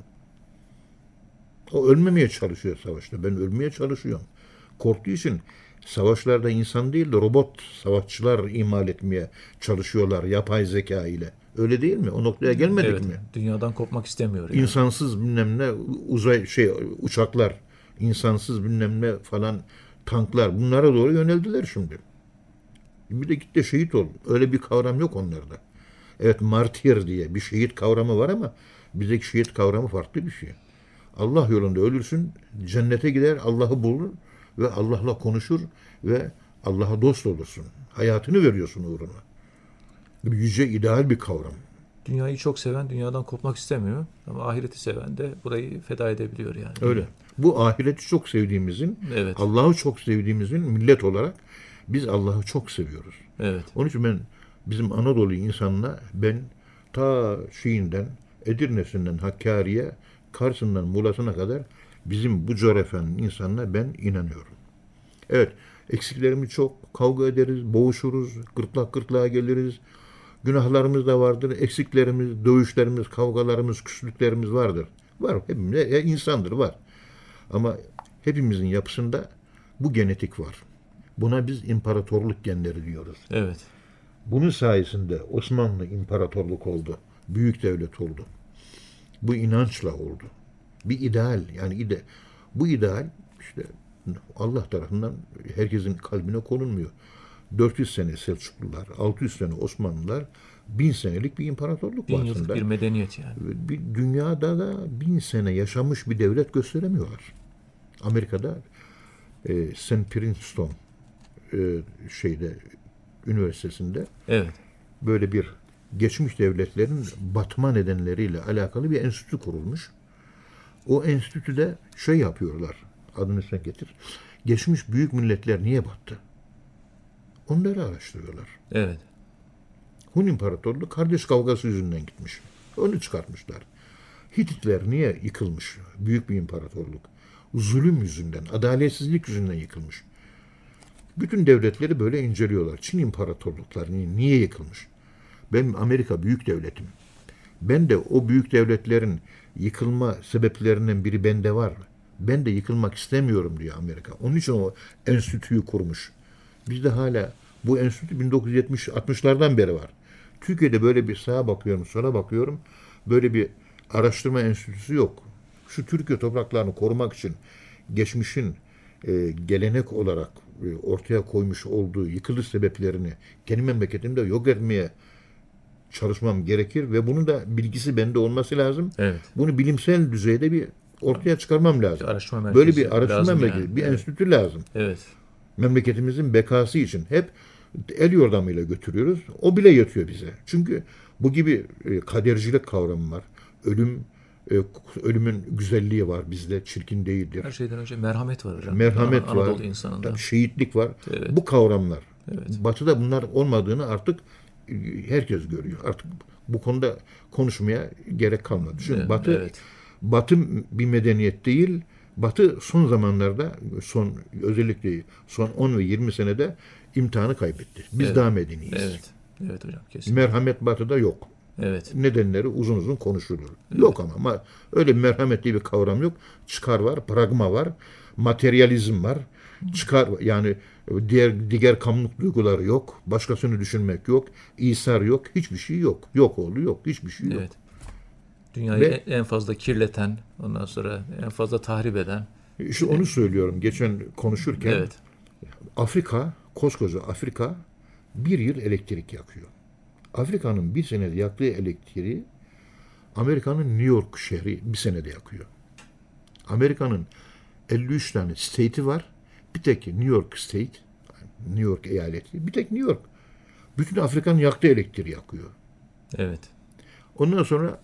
O ölmemeye çalışıyor savaşta. Ben ölmeye çalışıyorum. Korktuğu için savaşlarda insan değil de robot savaşçılar imal etmeye çalışıyorlar yapay zeka ile. Öyle değil mi? O noktaya gelmedik Evet. mi? Dünyadan kopmak istemiyor yani. İnsansız bilmem ne uçaklar, insansız bilmem ne falan tanklar bunlara doğru yöneldiler şimdi. Bir de git de şehit ol. Öyle bir kavram yok onlarda. Evet martir diye bir şehit kavramı var ama bizdeki şehit kavramı farklı bir şey. Allah yolunda ölürsün, cennete gider, Allah'ı bulur ve Allah'la konuşur ve Allah'a dost olursun. Hayatını veriyorsun uğruna. Bir yüce ideal bir kavram. Dünyayı çok seven dünyadan kopmak istemiyor. Ama ahireti seven de burayı feda edebiliyor yani. Öyle. Bu ahireti çok sevdiğimizin, Evet. Allah'ı çok sevdiğimizin millet olarak biz Allah'ı çok seviyoruz. Evet. Onun için ben bizim Anadolu insanına ben ta Edirne'sinden Hakkari'ye, Kars'ından Muğla'sına kadar bizim bu coğrafyanın insanına ben inanıyorum. Evet, eksiklerimiz çok. Kavga ederiz, boğuşuruz, gırtlağa geliriz. Günahlarımız da vardır, eksiklerimiz, dövüşlerimiz, kavgalarımız, küslüklerimiz vardır. Var, hepimiz insandır, var. Ama hepimizin yapısında bu genetik var. Buna biz imparatorluk genleri diyoruz. Evet. Bunun sayesinde Osmanlı imparatorluk oldu. Büyük devlet oldu. Bu inançla oldu. Bir ideal yani bu ideal işte Allah tarafından herkesin kalbine konulmuyor. 400 sene Selçuklular, 600 sene Osmanlılar, 1000 senelik bir imparatorluk 1000 var yıllık aslında. bir medeniyet yani. Bir dünyada da 1000 sene yaşamış bir devlet gösteremiyorlar. Amerika'da St. Princeton üniversitesinde Evet. böyle bir geçmiş devletlerin batma nedenleriyle alakalı bir enstitü kurulmuş. O enstitüde yapıyorlar. Adını sen getir. Geçmiş büyük milletler niye battı? Onları araştırıyorlar. Evet. Hun İmparatorluğu kardeş kavgası yüzünden gitmiş. Onu çıkartmışlar. Hititler niye yıkılmış? Büyük bir imparatorluk. Zulüm yüzünden, adaletsizlik yüzünden yıkılmış. Bütün devletleri böyle inceliyorlar. Çin imparatorlukları niye yıkılmış? Ben Amerika büyük devletim. Ben de o büyük devletlerin yıkılma sebeplerinden biri bende var. Ben de yıkılmak istemiyorum diyor Amerika. Onun için o enstitüyü kurmuş. Bizde hala bu enstitü 1970-60'lardan beri var. Türkiye'de böyle bir sağa bakıyorum, sola bakıyorum. Böyle bir araştırma enstitüsü yok. Şu Türkiye topraklarını korumak için geçmişin gelenek olarak ortaya koymuş olduğu yıkılış sebeplerini kendi memleketimde yok etmeye çalışmam gerekir ve bunun da bilgisi bende olması lazım. Evet. Bunu bilimsel düzeyde bir ortaya çıkarmam lazım. Araştırma merkezi Böyle bir araştırma lazım merkezi, yani. bir Evet. enstitü lazım. Evet. Memleketimizin bekası için hep el yordamıyla götürüyoruz. O bile yetiyor bize. Çünkü bu gibi kadercilik kavramı var. Ölümün güzelliği var bizde. Çirkin değildir. Her şeyden önce merhamet var hocam. Merhamet var. Anadolu insanında. Şehitlik var. Evet. Bu kavramlar. Evet. Batı'da bunlar olmadığını artık herkes görüyor. Artık bu konuda konuşmaya gerek kalmadı. Çünkü Evet. Batı bir medeniyet değil. Batı son zamanlarda özellikle son 10 ve 20 senede imtihanı kaybetti. Biz Evet. daha medeniyiz. Evet. Evet hocam kesinlikle. Merhamet Batı'da yok. Evet. Nedenleri uzun uzun konuşulur. Yok ama öyle bir merhamet diye bir kavram yok. Çıkar var, pragma var, materyalizm var. Çıkar yani diğer kamlık duyguları yok. Başkasını düşünmek yok. İsar yok. Hiçbir şey yok. Yok oğlu yok. Hiçbir şey yok. Evet. Dünyayı Ve- en fazla kirleten, ondan sonra en fazla tahrip eden. İşte onu söylüyorum geçen konuşurken. Evet. Afrika, koskoca Afrika bir yıl elektrik yakıyor. Afrika'nın bir senede yaktığı elektriği Amerika'nın New York şehri bir senede yakıyor. Amerika'nın 53 tane state'i var. Bir tek New York State, New York eyaleti, bir tek New York. Bütün Afrika'nın yaktığı elektriği yakıyor. Evet. Ondan sonra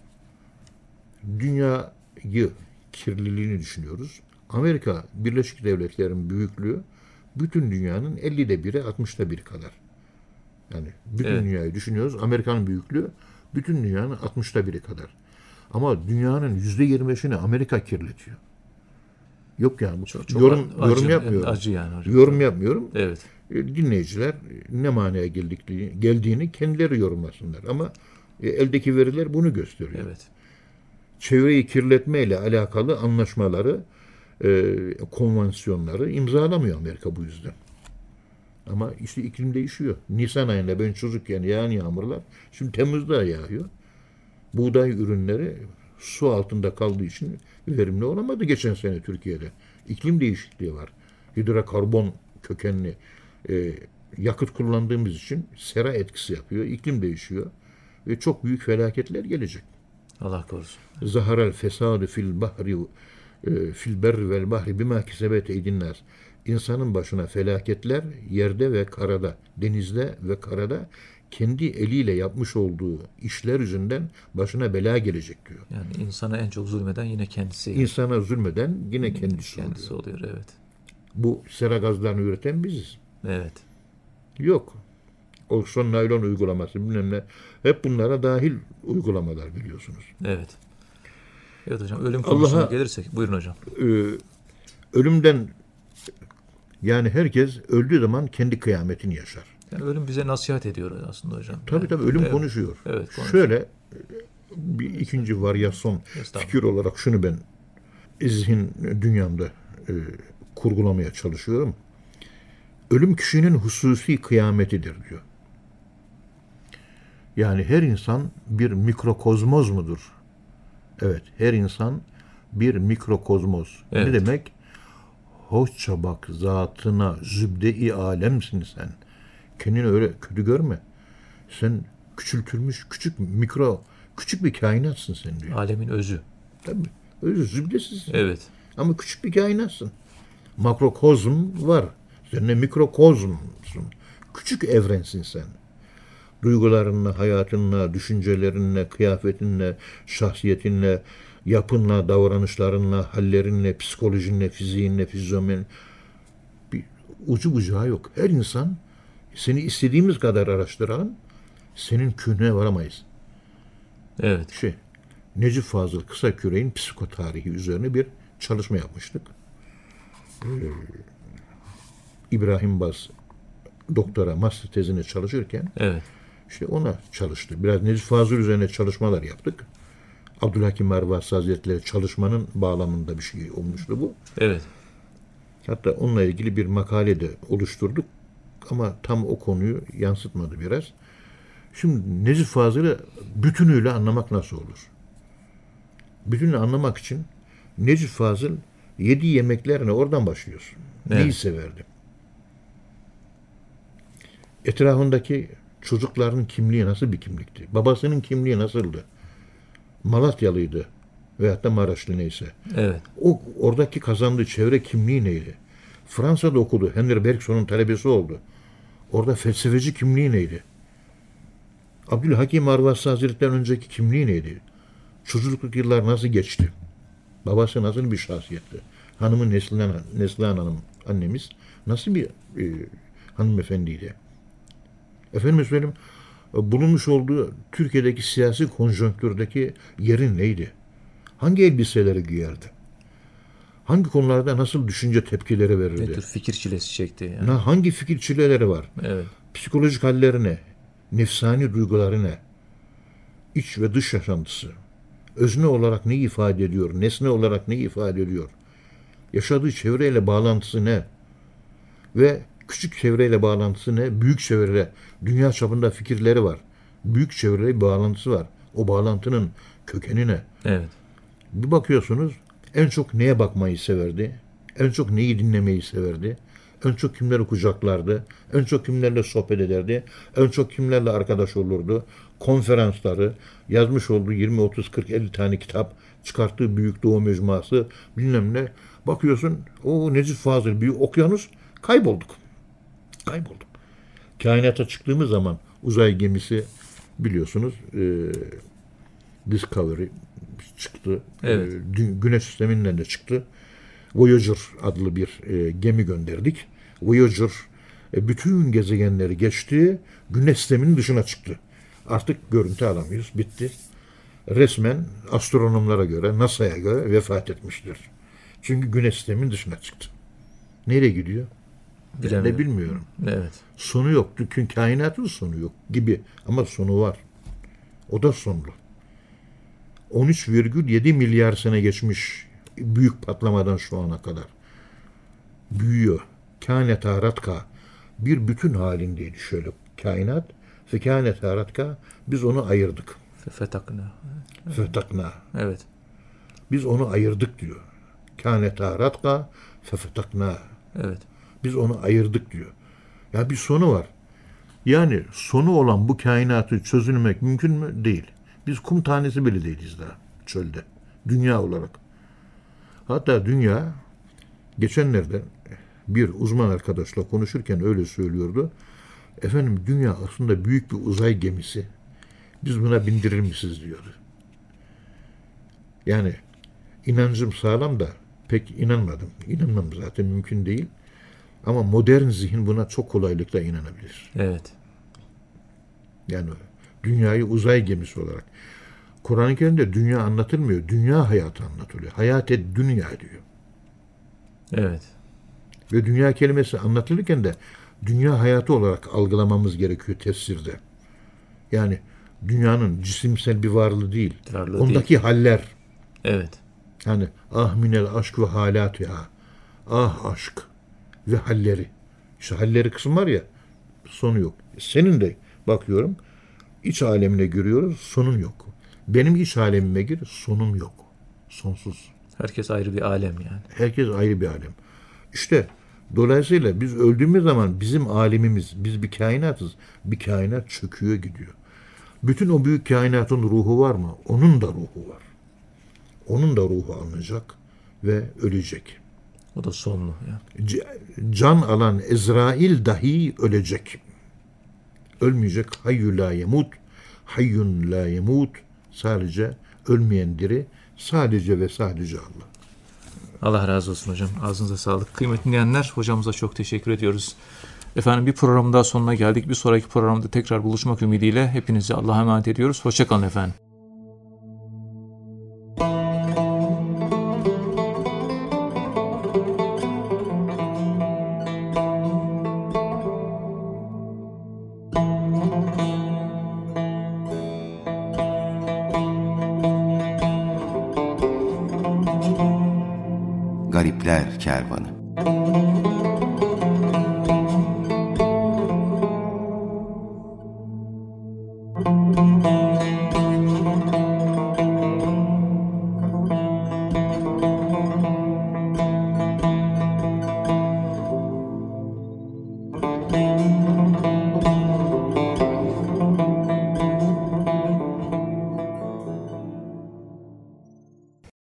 dünyayı kirliliğini düşünüyoruz. Amerika Birleşik Devletleri'nin büyüklüğü bütün dünyanın 50'de biri, 60'da biri kadar. Yani bütün Evet. dünyayı düşünüyoruz. Amerika'nın büyüklüğü bütün dünyanın 60'da biri kadar. Ama dünyanın %25'ini Amerika kirletiyor. Yok yani. Çok yorum acı, yapmıyorum. acı yani hocam. Yorum yapmıyorum. Evet. Dinleyiciler ne manaya geldiğini kendileri yorumlasınlar. Ama eldeki veriler bunu gösteriyor. Evet. Çevreyi kirletmeyle alakalı anlaşmaları, konvansiyonları imzalamıyor Amerika bu yüzden. Ama işte iklim değişiyor. Nisan ayında ben çocukken yağan yağmurlar şimdi Temmuz'da yağıyor. Buğday ürünleri su altında kaldığı için verimli olamadı geçen sene Türkiye'de. İklim değişikliği var. Hidrokarbon kökenli yakıt kullandığımız için sera etkisi yapıyor. İklim değişiyor. Ve çok büyük felaketler gelecek. Allah korusun. Zaharel fesadu fil bahri fil berri vel bahri bima kesebet eydinnas. İnsanın başına felaketler yerde ve karada, denizde ve karada kendi eliyle yapmış olduğu işler yüzünden başına bela gelecek diyor. Yani insana en çok zulmeden yine kendisi. İnsana zulmeden yine kendisi oluyor. Evet. Bu sera gazlarını üreten biziz. Evet. Yok. Oksijen naylon uygulaması bilmem ne. Hep bunlara dahil uygulamalar biliyorsunuz. Evet. Evet hocam. Ölüm konusuna gelirsek. Buyurun hocam. Ölümden yani herkes öldüğü zaman kendi kıyametini yaşar. Yani ölüm bize nasihat ediyor aslında hocam. Tabii ölüm konuşuyor. Evet, konuşuyor. Şöyle bir ikinci varyasyon fikir olarak şunu ben zihin dünyamda kurgulamaya çalışıyorum. Ölüm kişinin hususi kıyametidir diyor. Yani her insan bir mikrokozmoz mudur? Evet, her insan bir mikrokozmoz. Evet. Ne demek? Hoşça bak zatına zübde-i alemsin sen. Kendini öyle kötü görme. Sen küçültülmüş küçük bir kainatsın sen diyor. Alemin özü. Tabii. Öyle zübdesizsin. Evet. Ama küçük bir kainatsın. Makrokozm var. Sen de mikrokozmsun. Küçük evrensin sen. Duygularınla, hayatınla, düşüncelerinle, kıyafetinle, şahsiyetinle, yapınla, davranışlarınla, hallerinle, psikolojinle, fiziğinle, fizyomen bir ucu bucağı yok. Her insan seni istediğimiz kadar araştıralım, senin kühne varamayız. Evet. Necip Fazıl Kısaküre'nin psikotarihi üzerine bir çalışma yapmıştık. İbrahim Baz doktora, master tezine çalışırken Evet. işte ona çalıştı. Biraz Necip Fazıl üzerine çalışmalar yaptık. Abdülhakim Arvasi Hazretleri çalışmanın bağlamında bir şey olmuştu bu. Evet. Hatta onunla ilgili bir makale de oluşturduk. Ama tam o konuyu yansıtmadı biraz. Şimdi Necip Fazıl'ı bütünüyle anlamak nasıl olur? Bütünüyle anlamak için Necip Fazıl yediği yemeklerine oradan başlıyorsun. Evet. Neyi severdi? Etrafındaki çocukların kimliği nasıl bir kimlikti? Babasının kimliği nasıldı? Malatyalıydı veyahut da Maraşlı neyse. Evet. O oradaki kazandığı çevre kimliği neydi? Fransa'da okudu. Henry Bergson'un talebesi oldu. Orada felsefeci kimliği neydi? Abdülhakim Arvasi Hazretleri'nden önceki kimliği neydi? Çocukluk yıllar nasıl geçti? Babası nasıl bir şahsiyetti? Hanımı Neslihan Hanım annemiz nasıl bir hanımefendiydi? Efendim söyleyeyim, bulunmuş olduğu Türkiye'deki siyasi konjonktürdeki yerin neydi? Hangi elbiseleri giyerdi? Hangi konularda nasıl düşünce tepkileri verirdi? Ne tür fikir çilesi çekti yani. Hangi fikir çileleri var? Evet. Psikolojik halleri ne? Nefsani duyguları ne? İç ve dış yaşantısı. Özne olarak ne ifade ediyor? Nesne olarak ne ifade ediyor? Yaşadığı çevreyle bağlantısı ne? Ve küçük çevreyle bağlantısı ne? Büyük çevreyle, dünya çapında fikirleri var. Büyük çevreyle bir bağlantısı var. O bağlantının kökeni ne? Evet. Bir bakıyorsunuz en çok neye bakmayı severdi? En çok neyi dinlemeyi severdi? En çok kimleri kucaklardı? En çok kimlerle sohbet ederdi? En çok kimlerle arkadaş olurdu? Konferansları, yazmış olduğu 20, 30, 40, 50 tane kitap, çıkarttığı Büyük Doğu Mecmuası, bilmem ne. Bakıyorsun, o Necip Fazıl, büyük okyanus, kaybolduk. Kaybolduk. Kainata çıktığımız zaman uzay gemisi biliyorsunuz Discovery çıktı. Evet. Güneş sisteminden de çıktı. Voyager adlı bir gemi gönderdik. Voyager bütün gezegenleri geçti. Güneş sisteminin dışına çıktı. Artık görüntü alamıyoruz. Bitti. Resmen astronomlara göre, NASA'ya göre vefat etmiştir. Çünkü güneş sisteminin dışına çıktı. Nereye gidiyor? Ben de bilmiyorum. Evet. Sonu yok. Çünkü kainatın sonu yok gibi. Ama sonu var. O da sonlu. 13,7 milyar sene geçmiş büyük patlamadan şu ana kadar. Büyüyor. Kâne taratka bir bütün halindeydi şöyle kainat. Ve kâne taratka biz onu ayırdık. Fetakna. Fetakna. Evet. Biz onu ayırdık diyor. Kâne taratka fetakna. Evet. Biz onu ayırdık diyor. Ya bir sonu var. Yani sonu olan bu kainatı çözülmek mümkün mü? Değil. Biz kum tanesi bile değiliz daha çölde. Dünya olarak. Hatta dünya geçenlerde bir uzman arkadaşla konuşurken öyle söylüyordu. Efendim dünya aslında büyük bir uzay gemisi. Biz buna bindirir misiniz diyordu. Yani inancım sağlam da pek inanmadım. İnanmam zaten mümkün değil. Ama modern zihin buna çok kolaylıkla inanabilir. Evet. Yani dünyayı uzay gemisi olarak. Kur'an-ı Kerim'de dünya anlatılmıyor. Dünya hayatı anlatılıyor. Hayat-ı dünya diyor. Evet. Ve dünya kelimesi anlatılırken de dünya hayatı olarak algılamamız gerekiyor tefsirde. Yani dünyanın cisimsel bir varlığı değil. Varlığı ondaki değil. haller. Evet. Yani ah minel aşk ve halat ya. Ah aşk ve halleri. İşte halleri kısım var ya, sonu yok. Senin de bakıyorum iç alemine giriyoruz, sonun yok. Benim iç alemime gir, sonum yok. Sonsuz. Herkes ayrı bir alem yani. Herkes ayrı bir alem. İşte dolayısıyla biz öldüğümüz zaman bizim alemimiz, biz bir kainatız. Bir kainat çöküyor gidiyor. Bütün o büyük kainatın ruhu var mı? Onun da ruhu var. Onun da ruhu alınacak ve ölecek. O da sonlu. Yani. Can alan Ezrail dahi ölecek. Ölmeyecek. Hayyü la yemut. Hayyun la yemut. Sadece ölmeyen diri. Sadece ve sadece Allah. Allah razı olsun hocam. Ağzınıza sağlık. Kıymetli dinleyenler, hocamıza çok teşekkür ediyoruz. Efendim bir programın daha sonuna geldik. Bir sonraki programda tekrar buluşmak ümidiyle hepinizi Allah'a emanet ediyoruz. Hoşça kalın efendim. Garipler Kervanı.